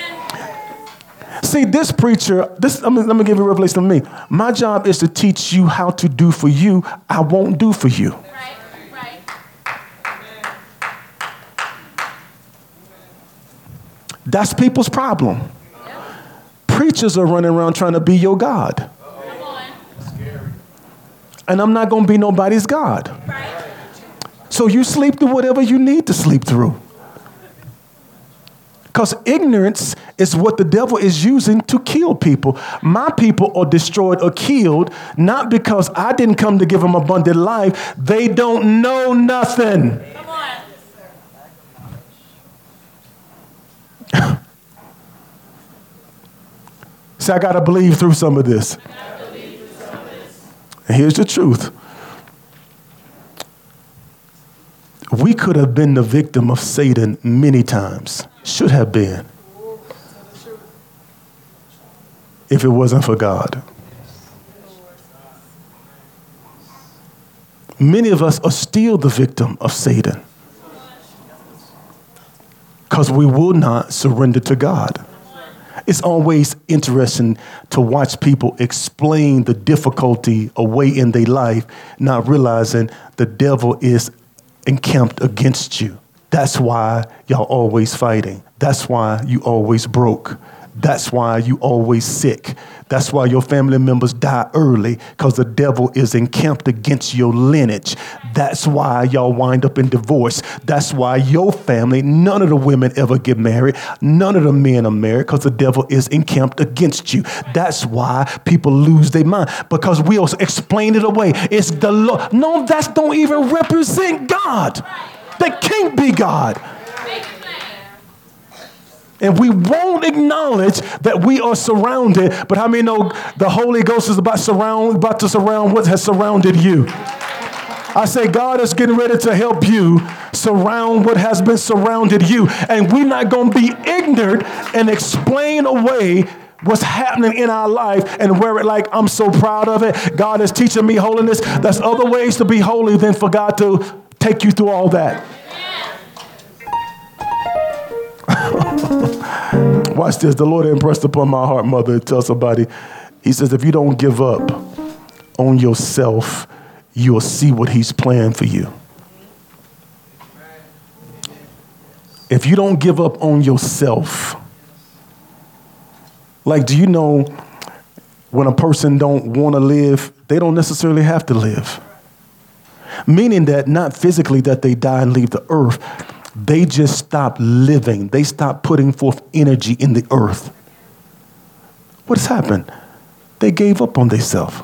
See, this preacher, this, let me, let me give you a revelation of me. My job is to teach you how to do for you. I won't do for you. Right, right. That's people's problem. Yep. Preachers are running around trying to be your God. And I'm not going to be nobody's God. Right. So you sleep through whatever you need to sleep through. Because ignorance is what the devil is using to kill people. My people are destroyed or killed, not because I didn't come to give them abundant life. They don't know nothing. Come on. See, I got to believe through some of this. And here's the truth. We could have been the victim of Satan many times. Should have been. If it wasn't for God. Many of us are still the victim of Satan. Because we will not surrender to God. It's always interesting to watch people explain the difficulty away in their life, not realizing the devil is encamped against you. That's why y'all always fighting. That's why you always broke. That's why you always sick. That's why your family members die early, because the devil is encamped against your lineage. That's why y'all wind up in divorce. That's why your family, none of the women ever get married. None of the men are married, because the devil is encamped against you. That's why people lose their mind, because we'll explain it away. It's the Lord. No, that don't even represent God. That can't be God. And we won't acknowledge that we are surrounded. But how many know the Holy Ghost is about surround, about to surround what has surrounded you? I say God is getting ready to help you surround what has been surrounded you. And we're not going to be ignorant and explain away what's happening in our life and wear it like I'm so proud of it. God is teaching me holiness. There's other ways to be holy than for God to take you through all that. Watch this. The Lord impressed upon my heart, mother, to tell somebody. He says, if you don't give up on yourself, you'll see what he's planned for you. If you don't give up on yourself, like, do you know when a person don't want to live, they don't necessarily have to live? Meaning that not physically that they die and leave the earth, they just stop living. They stop putting forth energy in the earth. What's happened? They gave up on themselves.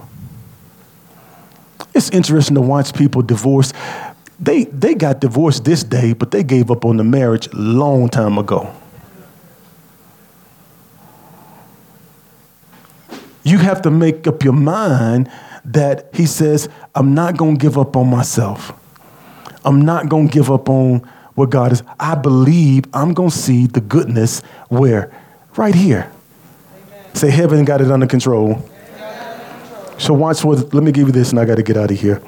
It's interesting to watch people divorce. They they got divorced this day, but they gave up on the marriage a long time ago. You have to make up your mind that he says, I'm not going to give up on myself. I'm not going to give up on what God is. I believe I'm going to see the goodness where? Right here. Amen. Say, heaven got it under control. Amen. So watch what, let me give you this and I got to get out of here.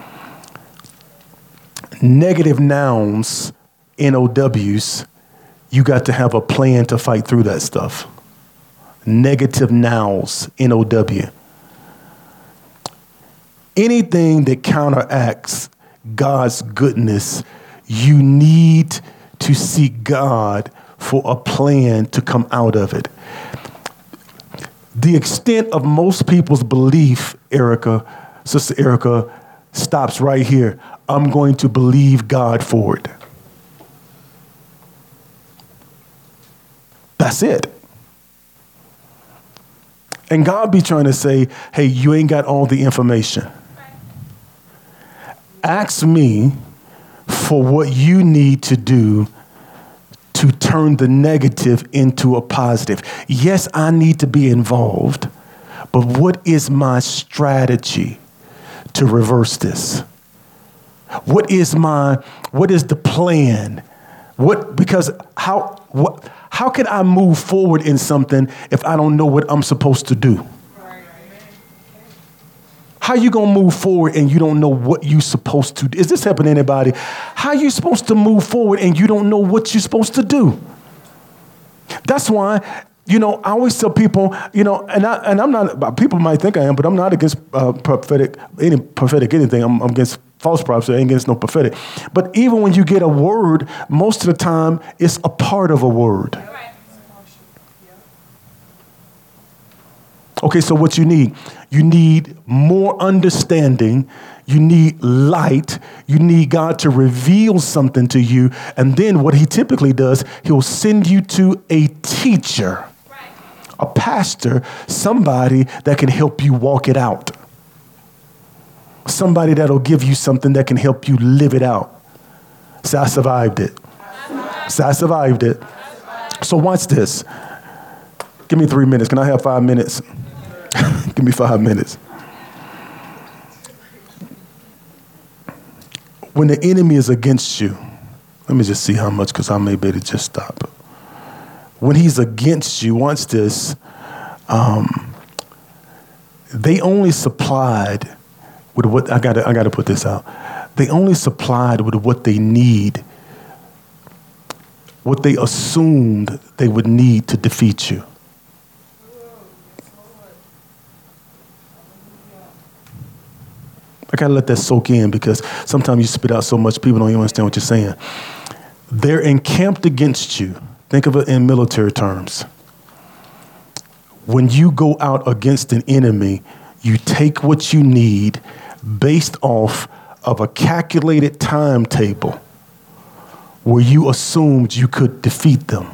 Negative nouns, N O Ws, you got to have a plan to fight through that stuff. Negative nouns, N O W. Anything that counteracts God's goodness, you need to seek God for a plan to come out of it. The extent of most people's belief, Erica, Sister Erica, stops right here. I'm going to believe God for it. That's it. And God be trying to say, hey, you ain't got all the information. Ask me for what you need to do to turn the negative into a positive. Yes, I need to be involved, but what is my strategy to reverse this? What is my, what is the plan? What, because how, what, how can I move forward in something if I don't know what I'm supposed to do? How you going to move forward and you don't know what you're supposed to do? Is this happening to anybody? How you supposed to move forward and you don't know what you're supposed to do? That's why, you know, I always tell people, you know, and, I, and I'm not, people might think I am, but I'm not against uh, prophetic, any prophetic anything. I'm, I'm against false prophecy. I ain't against no prophetic. But even when you get a word, most of the time it's a part of a word. Okay, so what you need? You need more understanding. You need light. You need God to reveal something to you. And then what he typically does, he'll send you to a teacher, a pastor, somebody that can help you walk it out. Somebody that'll give you something that can help you live it out. So I survived it. So I survived it. So watch this. Give me three minutes. Can I have five minutes? Give me five minutes. When the enemy is against you, let me just see how much, because I may be able to just stop. When he's against you, watch this. Um, they only supplied with what I got. I got to put this out. They only supplied with what they need, what they assumed they would need to defeat you. I got to let that soak in because sometimes you spit out so much, people don't even understand what you're saying. They're encamped against you. Think of it in military terms. When you go out against an enemy, you take what you need based off of a calculated timetable where you assumed you could defeat them.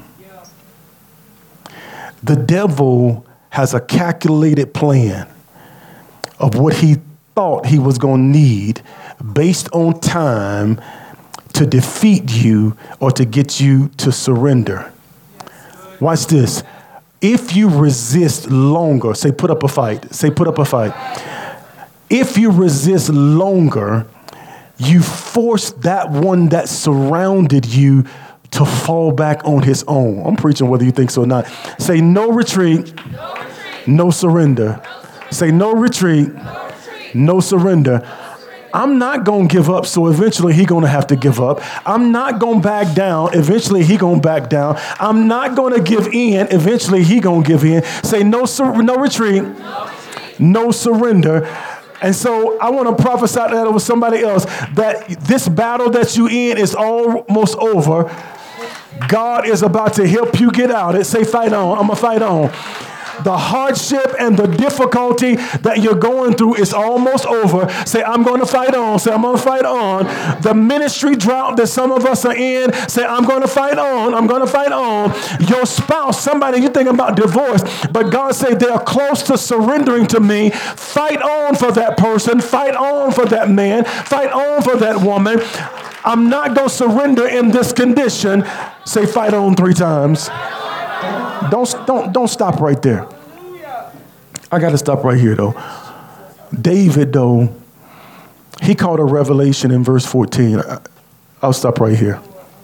The devil has a calculated plan of what he thought he was going to need based on time to defeat you or to get you to surrender. Watch this. If you resist longer, say put up a fight, say put up a fight. If you resist longer, you force that one that surrounded you to fall back on his own. I'm preaching whether you think so or not. Say no retreat, no retreat. no surrender. Say no retreat, no surrender. I'm not going to give up, so eventually he going to have to give up. I'm not going to back down. Eventually he going to back down. I'm not going to give in. Eventually he going to give in. Say no, sur- no retreat, no surrender. And so I want to prophesy that over somebody else, that this battle that you in is almost over. God is about to help you get out it. Say fight on. I'm going to fight on. The hardship and the difficulty that you're going through is almost over. Say, I'm going to fight on. Say, I'm going to fight on. The ministry drought that some of us are in, say, I'm going to fight on. I'm going to fight on. Your spouse, somebody, you're thinking about divorce, but God said they are close to surrendering to me. Fight on for that person. Fight on for that man. Fight on for that woman. I'm not going to surrender in this condition. Say, fight on three times. Don't, don't, don't stop right there. I got to stop right here, though. David, though, he caught a revelation in verse fourteen. I'll stop right here.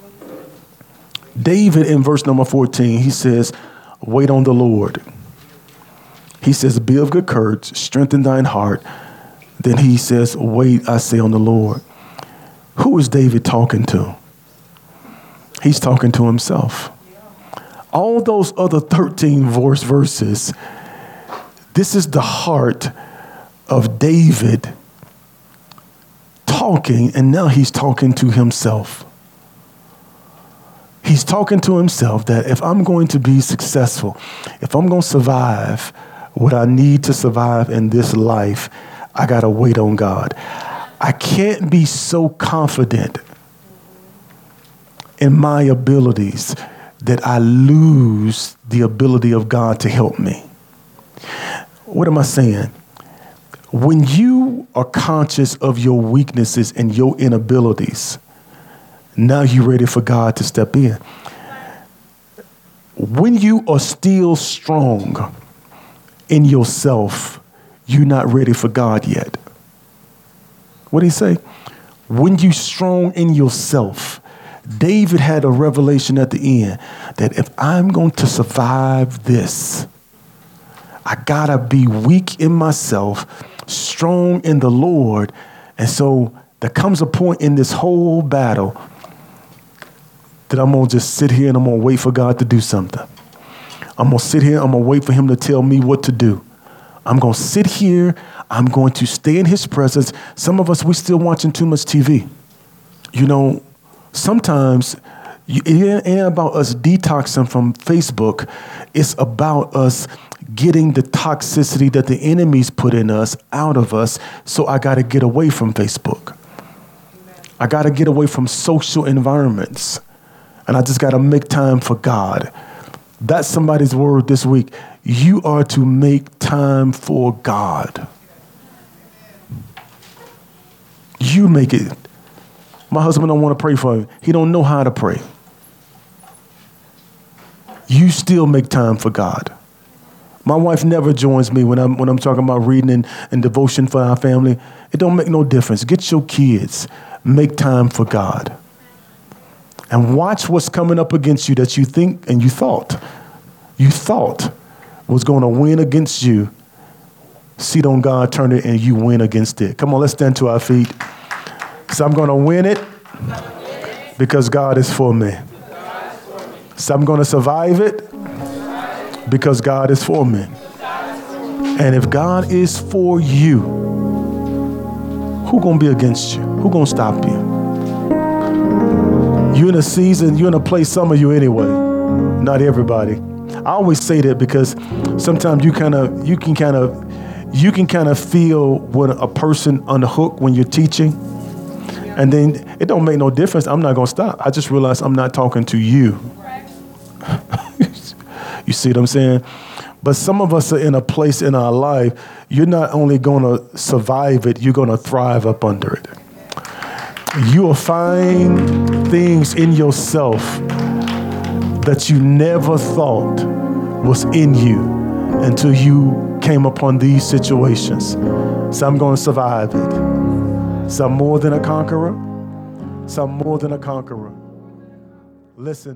David, in verse number fourteen, he says, wait on the Lord. He says, be of good courage, strengthen thine heart. Then he says, wait, I say, on the Lord. Who is David talking to? He's talking to himself. All those other thirteen verse verses, this is the heart of David talking, and now he's talking to himself. He's talking to himself that if I'm going to be successful, if I'm going to survive what I need to survive in this life, I got to wait on God. I can't be so confident in my abilities that I lose the ability of God to help me. What am I saying? When you are conscious of your weaknesses and your inabilities, now you're ready for God to step in. When you are still strong in yourself, you're not ready for God yet. What did he say? When you're strong in yourself, David had a revelation at the end that if I'm going to survive this, I gotta be weak in myself, strong in the Lord. And so there comes a point in this whole battle that I'm gonna just sit here and I'm gonna wait for God to do something. I'm gonna sit here, I'm gonna wait for him to tell me what to do. I'm gonna sit here, I'm going to stay in his presence. Some of us, we still watching too much T V. You know, sometimes it ain't about us detoxing from Facebook. It's about us getting the toxicity that the enemies put in us out of us. So I got to get away from Facebook. I got to get away from social environments. And I just got to make time for God. That's somebody's word this week. You are to make time for God. You make it. My husband don't want to pray for him. He don't know how to pray. You still make time for God. My wife never joins me when I'm when I'm talking about reading and, and devotion for our family. It don't make no difference. Get your kids. Make time for God. And watch what's coming up against you that you think and you thought, you thought was going to win against you. See on God turn it and you win against it. Come on, let's stand to our feet. So I'm going to win it because God is for me. So I'm going to survive it because God is for me. And if God is for you, who going to be against you? Who going to stop you? You're in a season, you're in a place, some of you anyway, not everybody. I always say that because sometimes you kind of, you can kind of, you can kind of feel when a person on the hook when you're teaching. And then it don't make no difference. I'm not going to stop. I just realized I'm not talking to you. You see what I'm saying? But some of us are in a place in our life, you're not only going to survive it, you're going to thrive up under it. You will find things in yourself that you never thought was in you until you came upon these situations. So I'm going to survive it. Some more than a conqueror, some more than a conqueror. Listen.